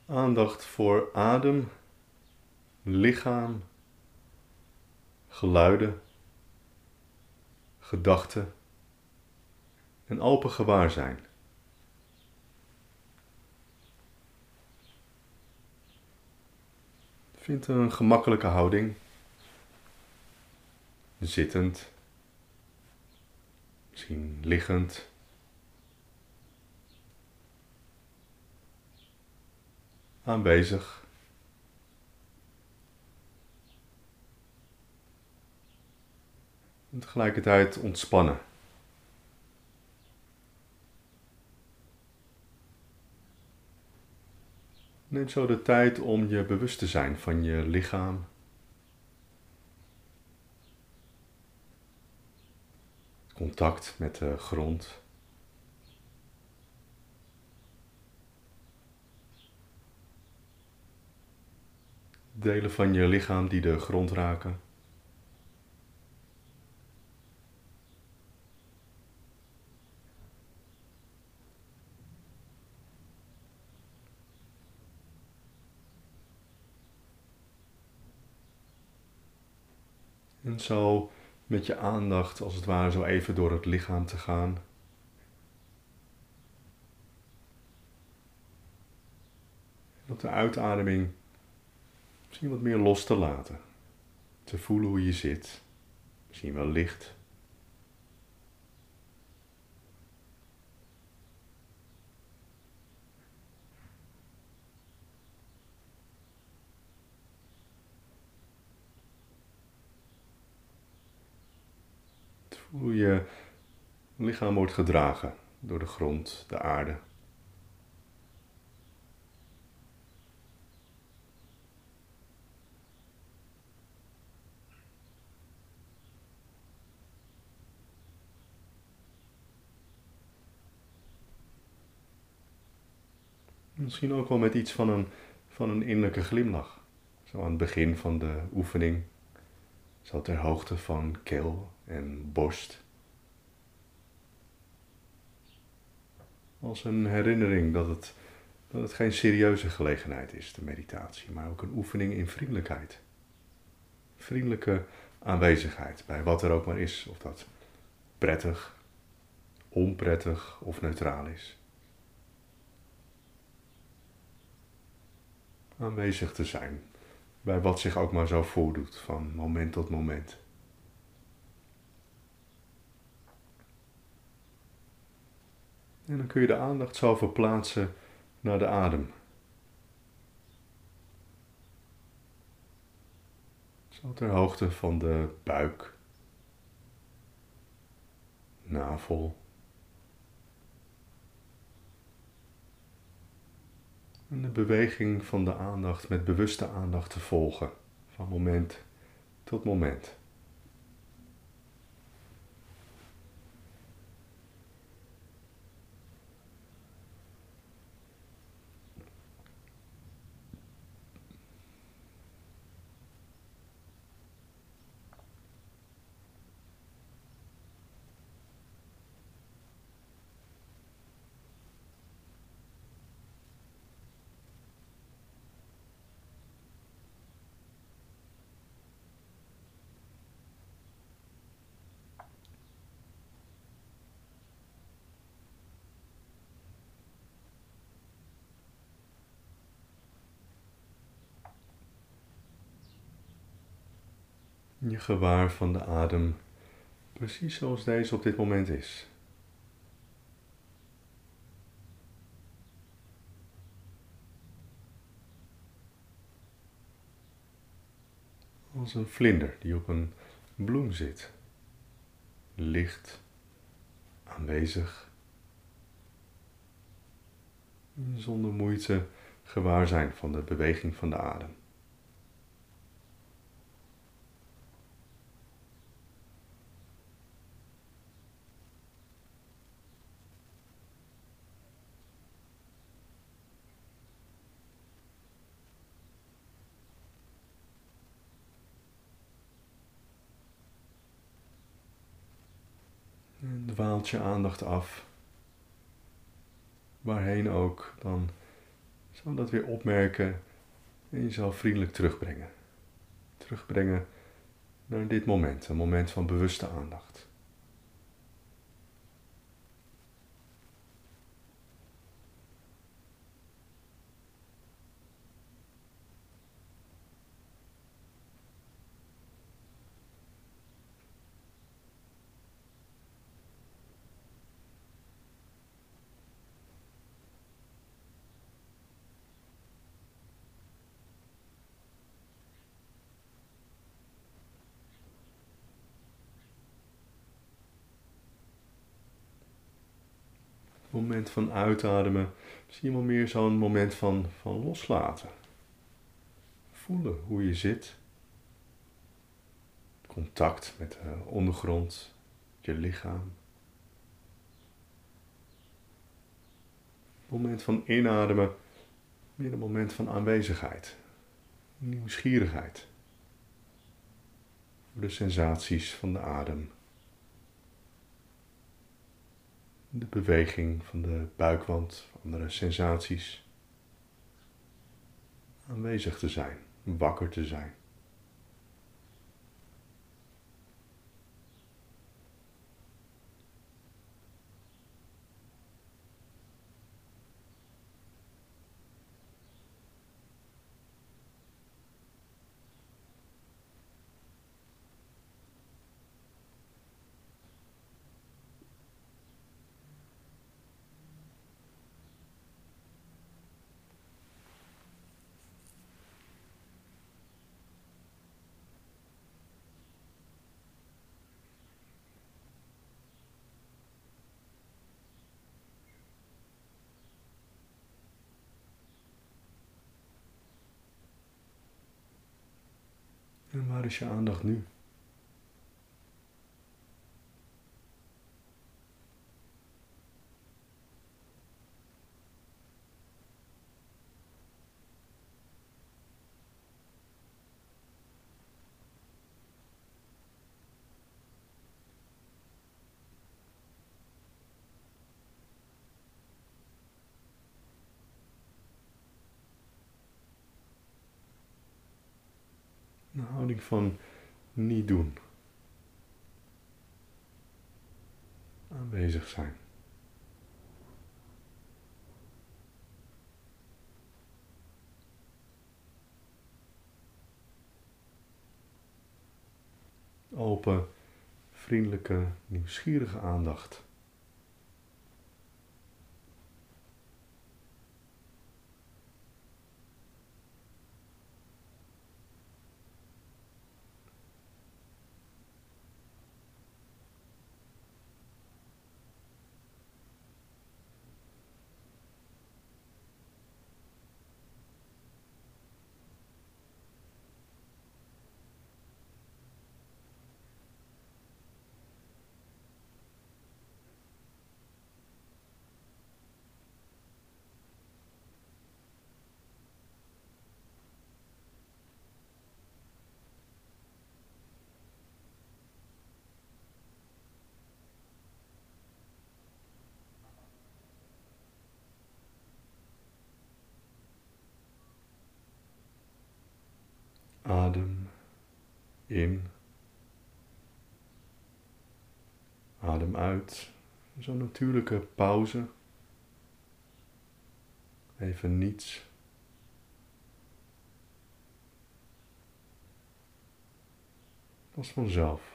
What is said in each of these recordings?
Aandacht voor adem, lichaam, geluiden, gedachten en open gewaarzijn. Vind een gemakkelijke houding, zittend, misschien liggend. Aanwezig. En tegelijkertijd ontspannen. Neem zo de tijd om je bewust te zijn van je lichaam. Contact met de grond. Delen van je lichaam die de grond raken. En zo met je aandacht als het ware zo even door het lichaam te gaan. En op de uitademing misschien wat meer los te laten. Te voelen hoe je zit. Misschien wel licht. Te voelen hoe je lichaam wordt gedragen door de grond, de aarde. Misschien ook wel met iets van een innerlijke glimlach. Zo aan het begin van de oefening. Zo ter hoogte van keel en borst. Als een herinnering dat het geen serieuze gelegenheid is, de meditatie. Maar ook een oefening in vriendelijkheid. Vriendelijke aanwezigheid bij wat er ook maar is. Of dat prettig, onprettig of neutraal is. Aanwezig te zijn bij wat zich ook maar zo voordoet van moment tot moment. En dan kun je de aandacht zo verplaatsen naar de adem. Zo ter hoogte van de buik, navel. En de beweging van de aandacht met bewuste aandacht te volgen, van moment tot moment. Je gewaar van de adem, precies zoals deze op dit moment is. Als een vlinder die op een bloem zit. Licht, aanwezig. Zonder moeite gewaar zijn van de beweging van de adem. En dwaalt je aandacht af. Waarheen ook, dan Zo dat weer opmerken en jezelf vriendelijk terugbrengen. Terugbrengen naar dit moment, een moment van bewuste aandacht. Moment van uitademen, misschien wel meer zo'n moment van loslaten. Voelen hoe je zit. Contact met de ondergrond, je lichaam. Moment van inademen, meer een moment van aanwezigheid. Nieuwsgierigheid. Voor de sensaties van de adem. De beweging van de buikwand, andere sensaties. Aanwezig te zijn, wakker te zijn. En waar is je aandacht nu? Een houding van niet doen. Aanwezig zijn. Open, vriendelijke, nieuwsgierige aandacht. Adem in. Adem uit. Zo'n natuurlijke pauze. Even niets. Als vanzelf.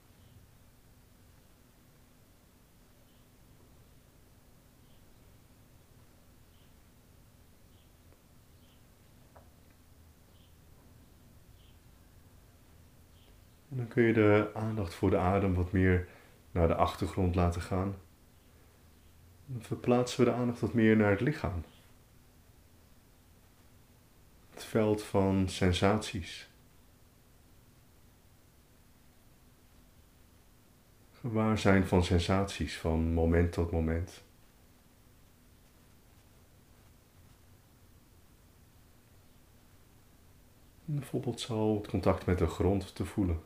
En dan kun je de aandacht voor de adem wat meer naar de achtergrond laten gaan. Dan verplaatsen we de aandacht wat meer naar het lichaam. Het veld van sensaties. Gewaarzijn van sensaties van moment tot moment. En bijvoorbeeld zo het contact met de grond te voelen.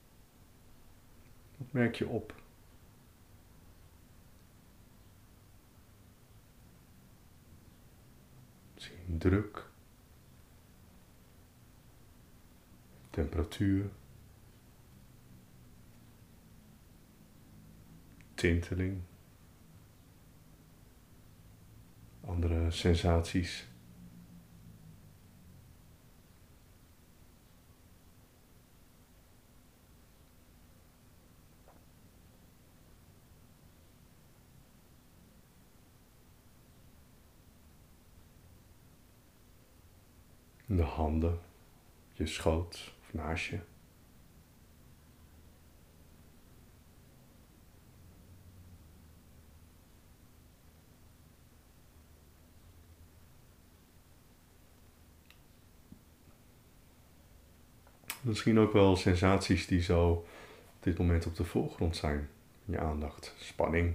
Wat merk je op? Misschien druk, temperatuur, tinteling, andere sensaties. De handen, je schoot of naast je. Misschien ook wel sensaties die zo op dit moment op de voorgrond zijn. Je aandacht, spanning.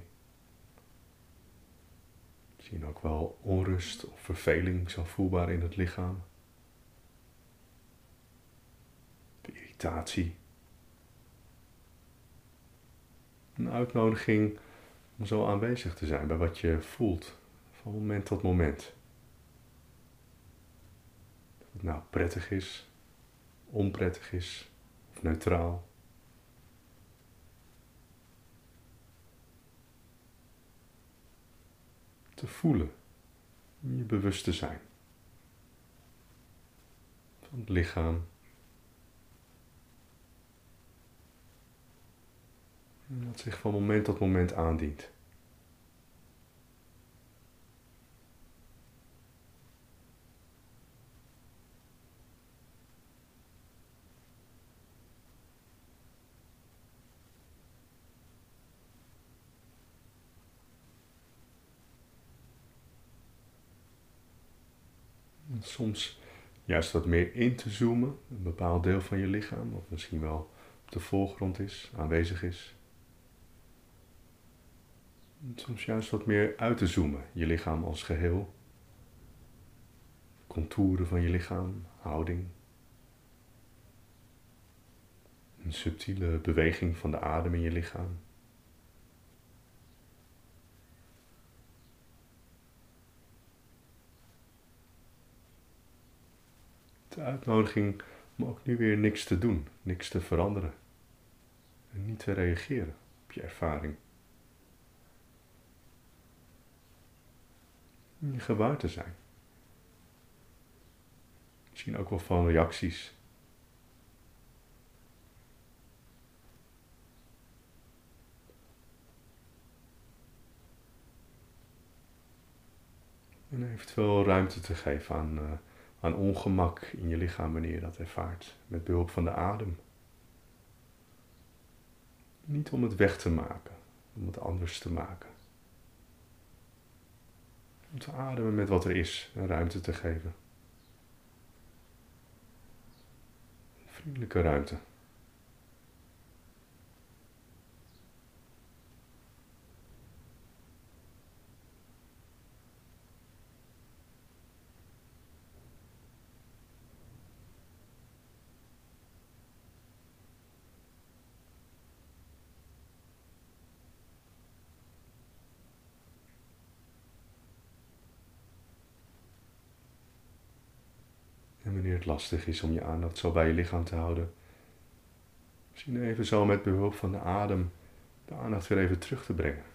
Misschien ook wel onrust of verveling zo voelbaar in het lichaam. De irritatie. Een uitnodiging om zo aanwezig te zijn bij wat je voelt van moment tot moment. Of het nou prettig is, onprettig is of neutraal. Te voelen, om je bewust te zijn van het lichaam. En wat zich van moment tot moment aandient. En soms juist wat meer in te zoomen, een bepaald deel van je lichaam, wat misschien wel op de voorgrond is, aanwezig is. En soms juist wat meer uit te zoomen, je lichaam als geheel. Contouren van je lichaam, houding. Een subtiele beweging van de adem in je lichaam. De uitnodiging om ook nu weer niks te doen, niks te veranderen. En niet te reageren op je ervaring. Om je gewaar te zijn. Misschien ook wel van reacties. En eventueel ruimte te geven aan ongemak in je lichaam wanneer je dat ervaart. Met behulp van de adem. Niet om het weg te maken, om het anders te maken. Om te ademen met wat er is en ruimte te geven. Vriendelijke ruimte. En wanneer het lastig is om je aandacht zo bij je lichaam te houden, misschien even zo met behulp van de adem de aandacht weer even terug te brengen.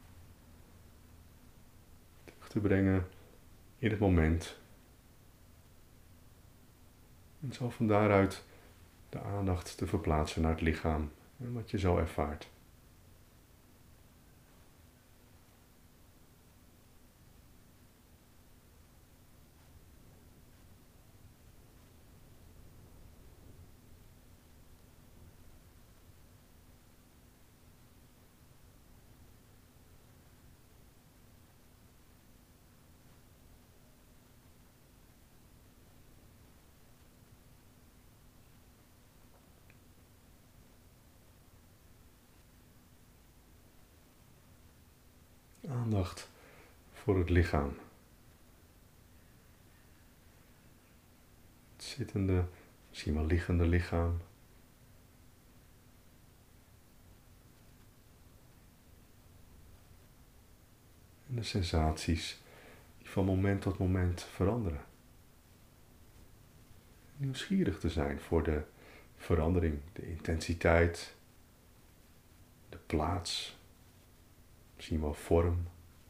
Terug te brengen in het moment. En zo van daaruit de aandacht te verplaatsen naar het lichaam en wat je zo ervaart. Aandacht voor het lichaam. Het zittende, misschien wel liggende lichaam. En de sensaties die van moment tot moment veranderen. Nieuwsgierig te zijn voor de verandering, de intensiteit, de plaats, misschien wel vorm.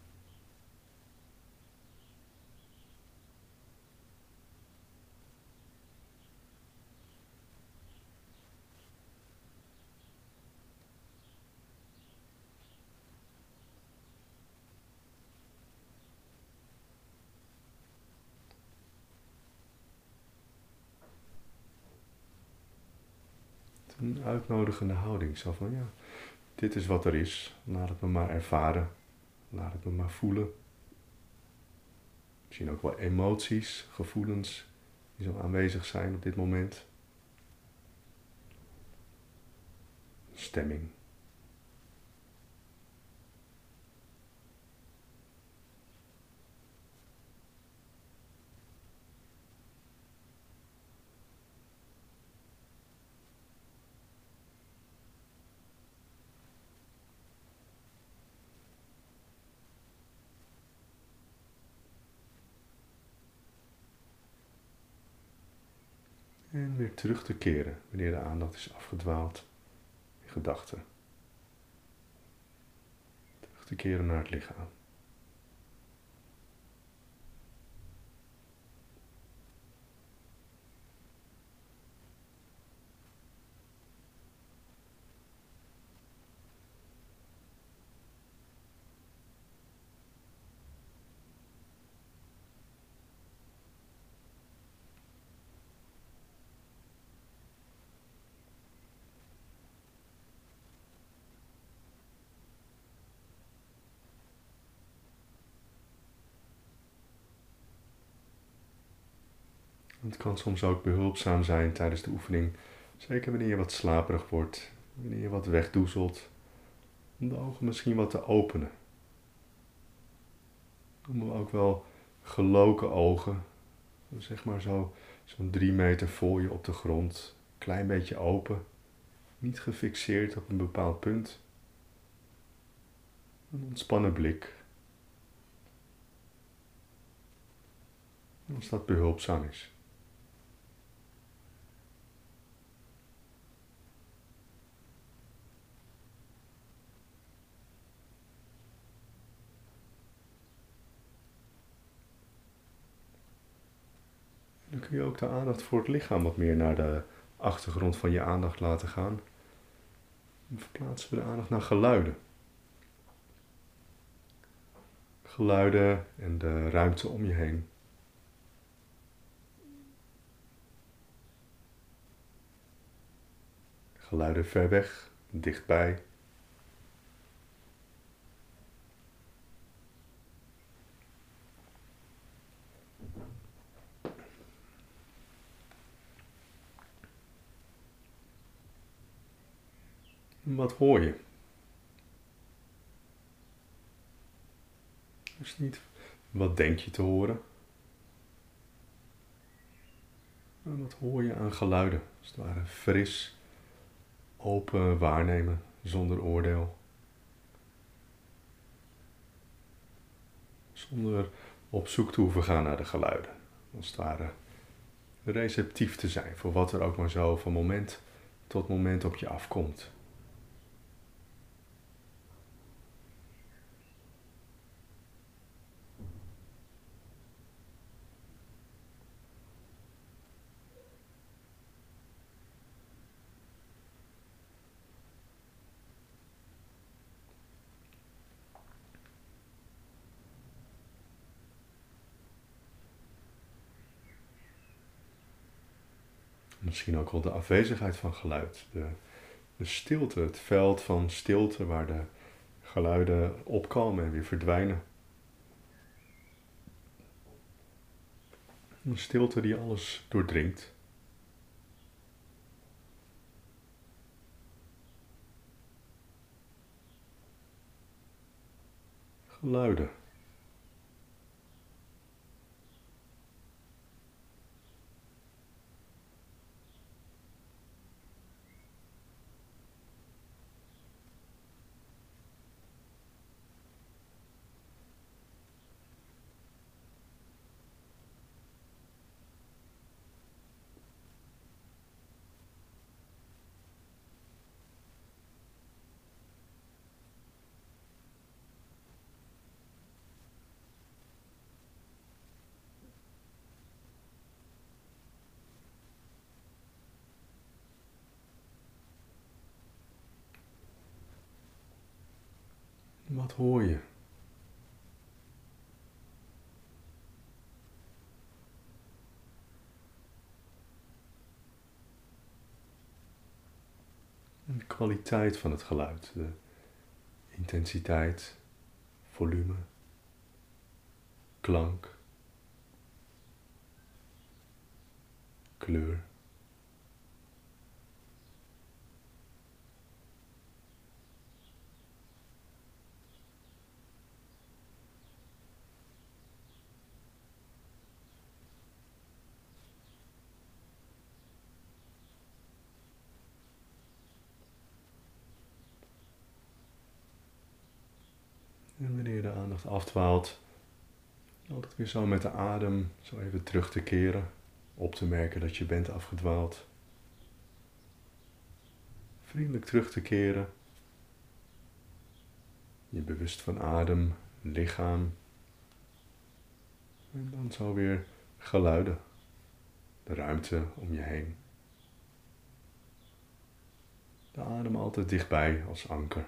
Een uitnodigende houding, zo van ja, dit is wat er is, laat het me maar ervaren, laat het me maar voelen. Misschien ook wel emoties, gevoelens die zo aanwezig zijn op dit moment. Stemming. En weer terug te keren wanneer de aandacht is afgedwaald in gedachten. Terug te keren naar het lichaam. Het kan soms ook behulpzaam zijn tijdens de oefening, zeker wanneer je wat slaperig wordt, wanneer je wat wegdoezelt, om de ogen misschien wat te openen. Doen we ook wel geloken ogen, zeg maar zo'n 3 meter voor je op de grond, klein beetje open, niet gefixeerd op een bepaald punt. Een ontspannen blik. Als dat behulpzaam is. Dan kun je ook de aandacht voor het lichaam wat meer naar de achtergrond van je aandacht laten gaan. Dan verplaatsen we de aandacht naar geluiden. Geluiden en de ruimte om je heen. Geluiden ver weg, dichtbij. En wat hoor je? Dus niet wat denk je te horen. Maar wat hoor je aan geluiden? Als het ware fris, open waarnemen, zonder oordeel. Zonder op zoek te hoeven gaan naar de geluiden. Als het ware receptief te zijn voor wat er ook maar zo van moment tot moment op je afkomt. Misschien ook wel de afwezigheid van geluid. De stilte, het veld van stilte waar de geluiden opkomen en weer verdwijnen. Een stilte die alles doordringt. Geluiden. Wat hoor je? En de kwaliteit van het geluid, de intensiteit, volume, klank, kleur. En wanneer de aandacht afdwaalt, altijd weer zo met de adem zo even terug te keren, op te merken dat je bent afgedwaald. Vriendelijk terug te keren. Je bewust van adem, lichaam. En dan zo weer geluiden. De ruimte om je heen. De adem altijd dichtbij als anker.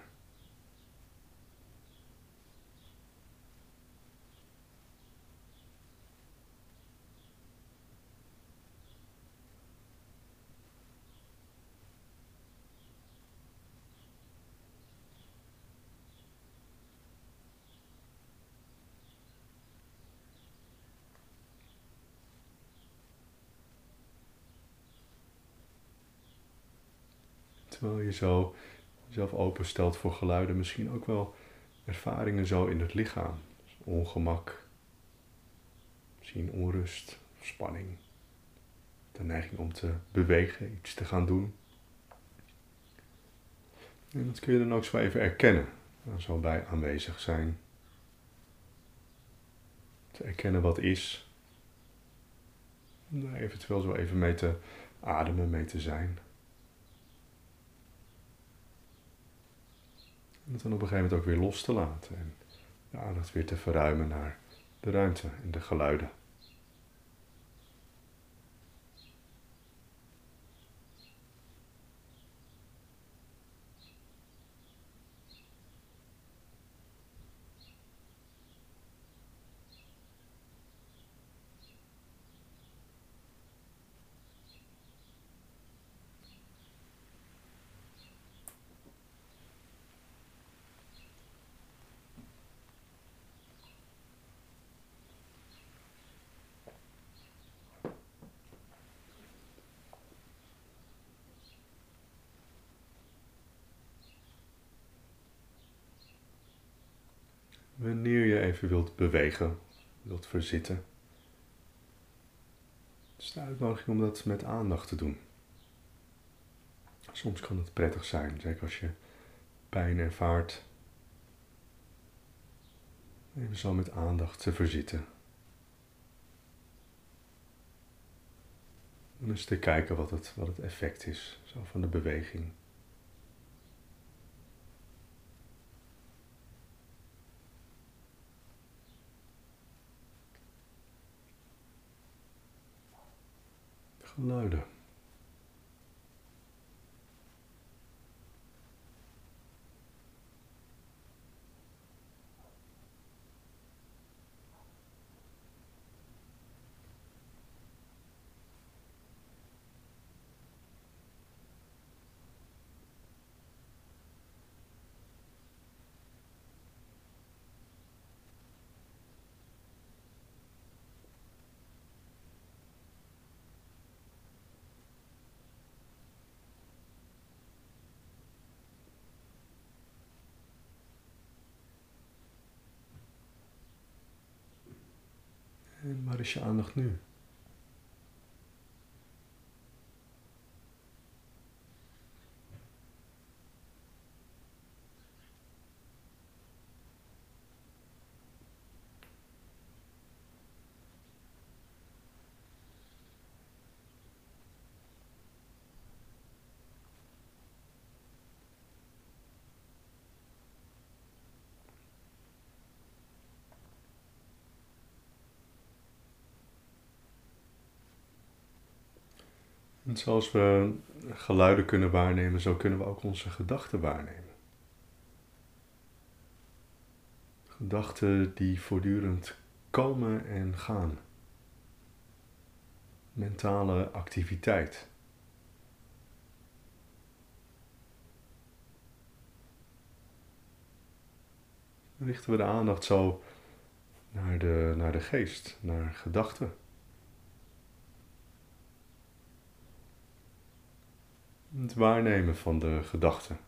Terwijl je zo jezelf openstelt voor geluiden, misschien ook wel ervaringen zo in het lichaam. Dus ongemak, misschien onrust, spanning, de neiging om te bewegen, iets te gaan doen. En dat kun je dan ook zo even erkennen, zo bij aanwezig zijn. Te erkennen wat is. Om daar eventueel zo even mee te ademen, mee te zijn. En het dan op een gegeven moment ook weer los te laten. En de aandacht weer te verruimen naar de ruimte en de geluiden. Wanneer je even wilt bewegen, wilt verzitten, het is de uitnodiging om dat met aandacht te doen. Soms kan het prettig zijn, zeker als je pijn ervaart, even zo met aandacht te verzitten. En eens te kijken wat het effect is zo van de beweging. Geluiden. En waar is je aandacht nu? En zoals we geluiden kunnen waarnemen, zo kunnen we ook onze gedachten waarnemen. Gedachten die voortdurend komen en gaan. Mentale activiteit. Dan richten we de aandacht zo naar de geest, naar gedachten. Het waarnemen van de gedachten.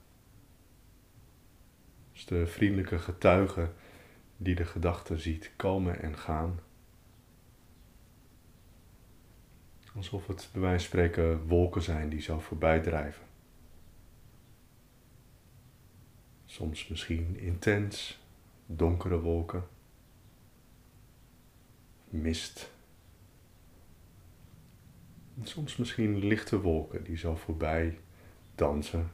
Dus de vriendelijke getuige die de gedachten ziet komen en gaan. Alsof het bij wijze van spreken wolken zijn die zo voorbij drijven. Soms misschien intens, donkere wolken, mist. En soms misschien lichte wolken die zo voorbij dansen.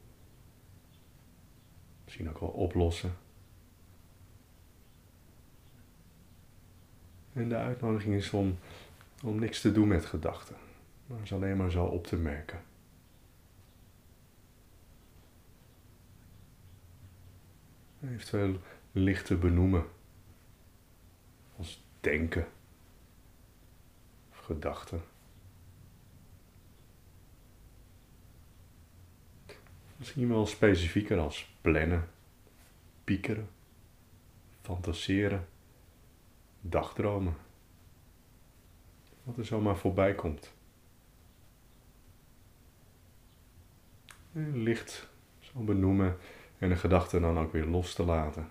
Misschien ook wel oplossen. En de uitnodiging is om niks te doen met gedachten, maar ze alleen maar zo op te merken. Eventueel licht te benoemen, als denken of gedachten. Misschien wel specifieker als plannen, piekeren, fantaseren, dagdromen. Wat er zomaar voorbij komt. En licht zo benoemen en de gedachten dan ook weer los te laten.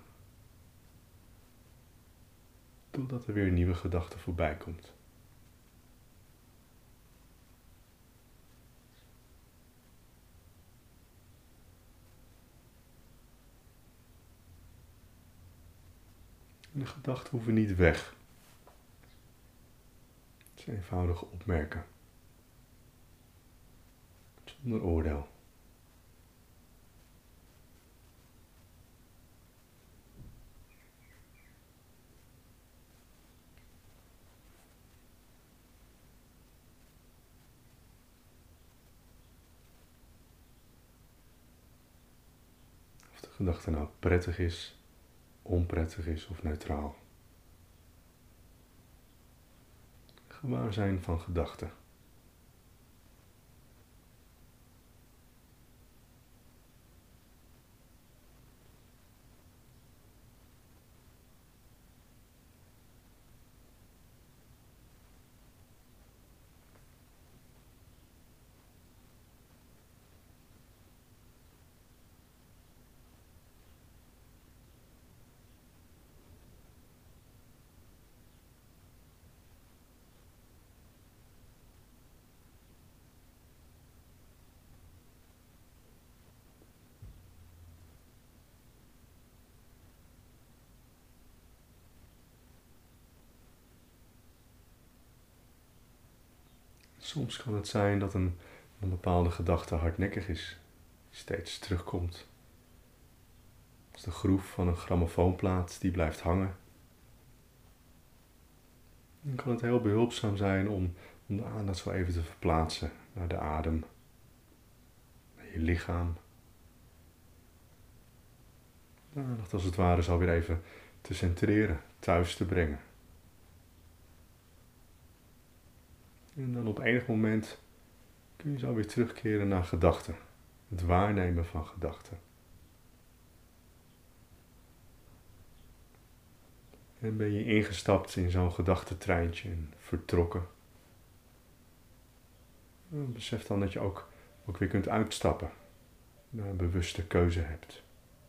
Totdat er weer een nieuwe gedachte voorbij komt. En de gedachten hoeven niet weg. Het is eenvoudig opmerken. Zonder oordeel. Of de gedachte nou prettig is, onprettig is of neutraal. Gewaar zijn van gedachten. Soms kan het zijn dat een bepaalde gedachte hardnekkig is, steeds terugkomt. Als de groef van een grammofoonplaat die blijft hangen. Dan kan het heel behulpzaam zijn om de aandacht zo even te verplaatsen naar de adem, naar je lichaam. De aandacht als het ware zo weer even te centreren, thuis te brengen. En dan op enig moment kun je zo weer terugkeren naar gedachten. Het waarnemen van gedachten. En ben je ingestapt in zo'n gedachtentreintje en vertrokken. En besef dan dat je ook weer kunt uitstappen. Naar een bewuste keuze hebt.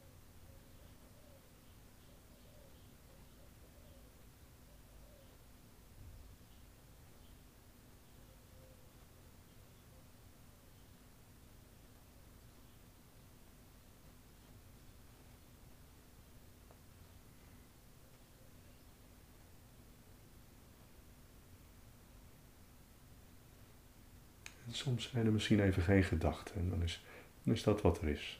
En soms zijn er misschien even geen gedachten en dan is dat wat er is.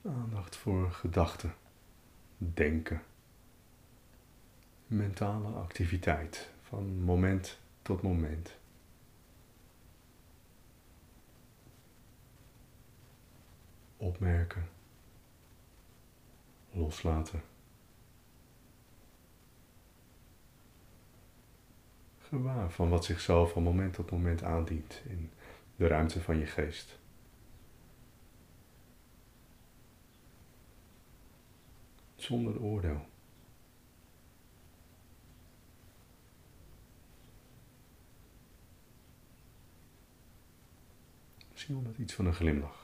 Aandacht voor gedachten, denken, mentale activiteit van moment tot moment. Opmerken, loslaten. Gewaar van wat zich zo van moment tot moment aandient in de ruimte van je geest. Zonder oordeel. Misschien met iets van een glimlach.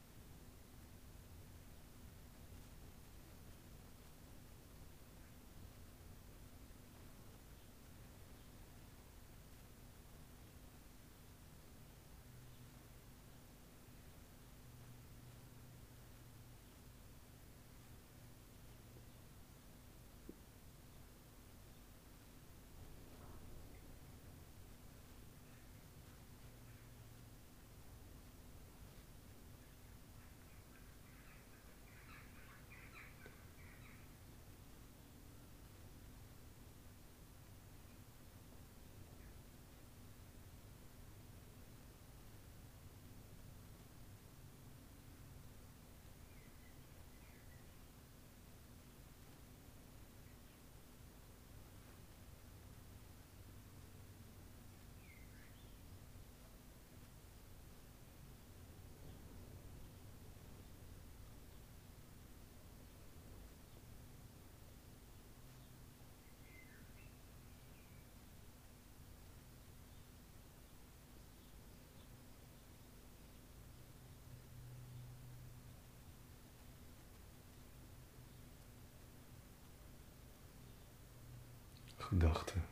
Gedachten.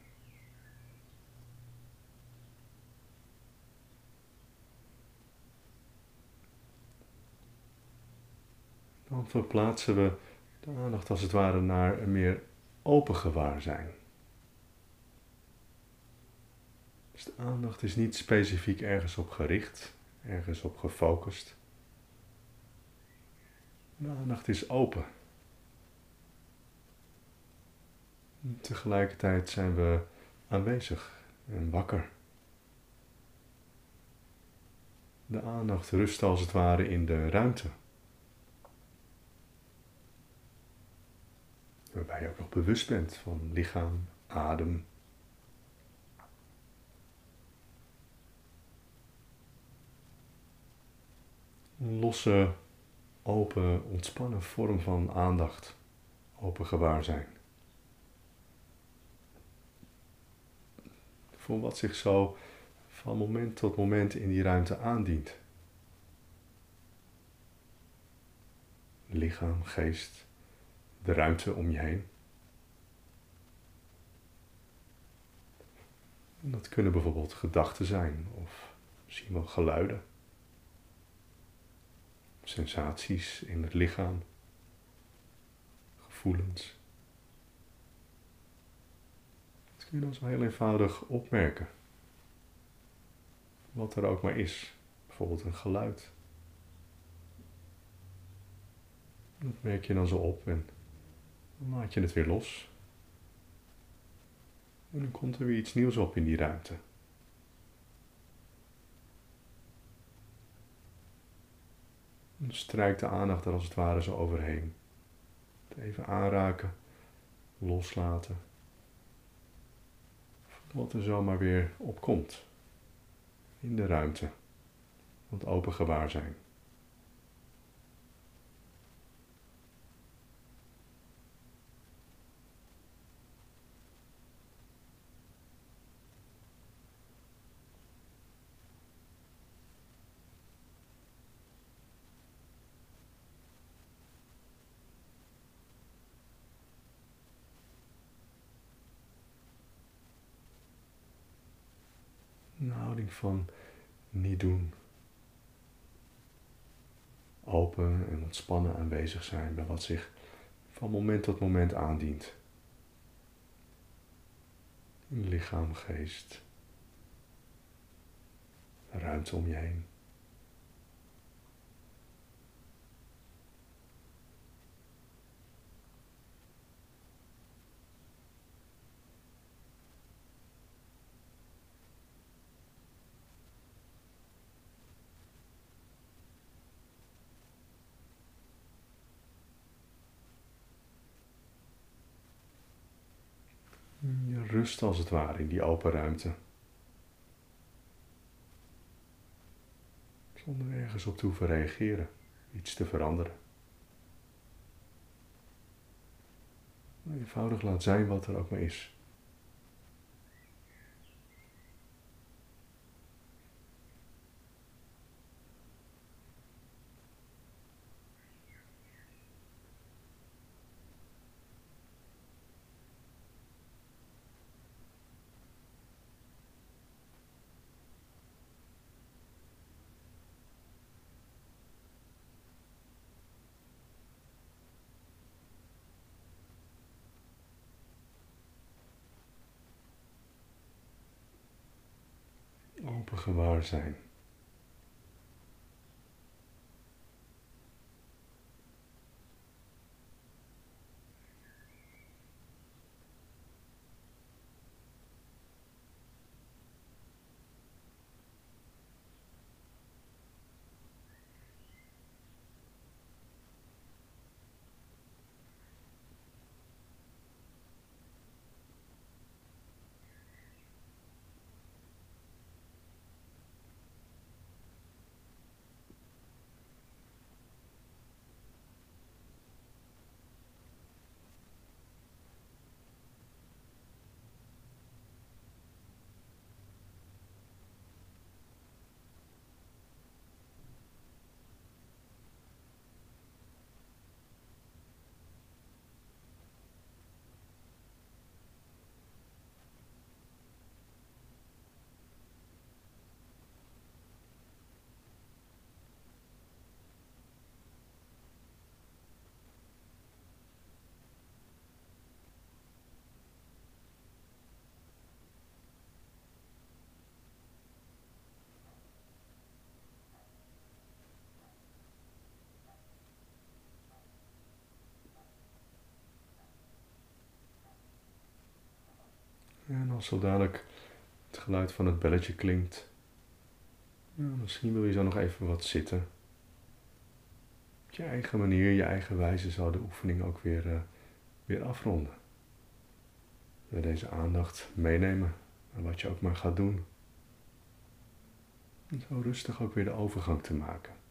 Dan verplaatsen we de aandacht als het ware naar een meer open gewaarzijn. Dus de aandacht is niet specifiek ergens op gericht, ergens op gefocust. De aandacht is open. En tegelijkertijd zijn we aanwezig en wakker. De aandacht rust als het ware in de ruimte. Waarbij je ook nog bewust bent van lichaam, adem. Een losse, open, ontspannen vorm van aandacht. Open gewaarzijn. Voor wat zich zo van moment tot moment in die ruimte aandient. Lichaam, geest, de ruimte om je heen. En dat kunnen bijvoorbeeld gedachten zijn of misschien wel geluiden. Sensaties in het lichaam. Gevoelens. Dat kun je dan zo heel eenvoudig opmerken. Wat er ook maar is. Bijvoorbeeld een geluid. Dat merk je dan zo op en dan laat je het weer los. En dan komt er weer iets nieuws op in die ruimte. Dan strijkt de aandacht er als het ware zo overheen. Even aanraken, loslaten. Wat er zomaar weer opkomt. In de ruimte. Want open gewaarzijn. Een houding van niet doen. Open en ontspannen aanwezig zijn bij wat zich van moment tot moment aandient. In lichaam, geest. Ruimte om je heen. rust als het ware in die open ruimte. Zonder ergens op te hoeven reageren, iets te veranderen. Eenvoudig laat zijn wat er ook maar is. Open gewaar zijn. En als zo dadelijk het geluid van het belletje klinkt, misschien wil je zo nog even wat zitten. Op je eigen manier, je eigen wijze zou de oefening ook weer afronden. Deze aandacht meenemen aan wat je ook maar gaat doen. En zo rustig ook weer de overgang te maken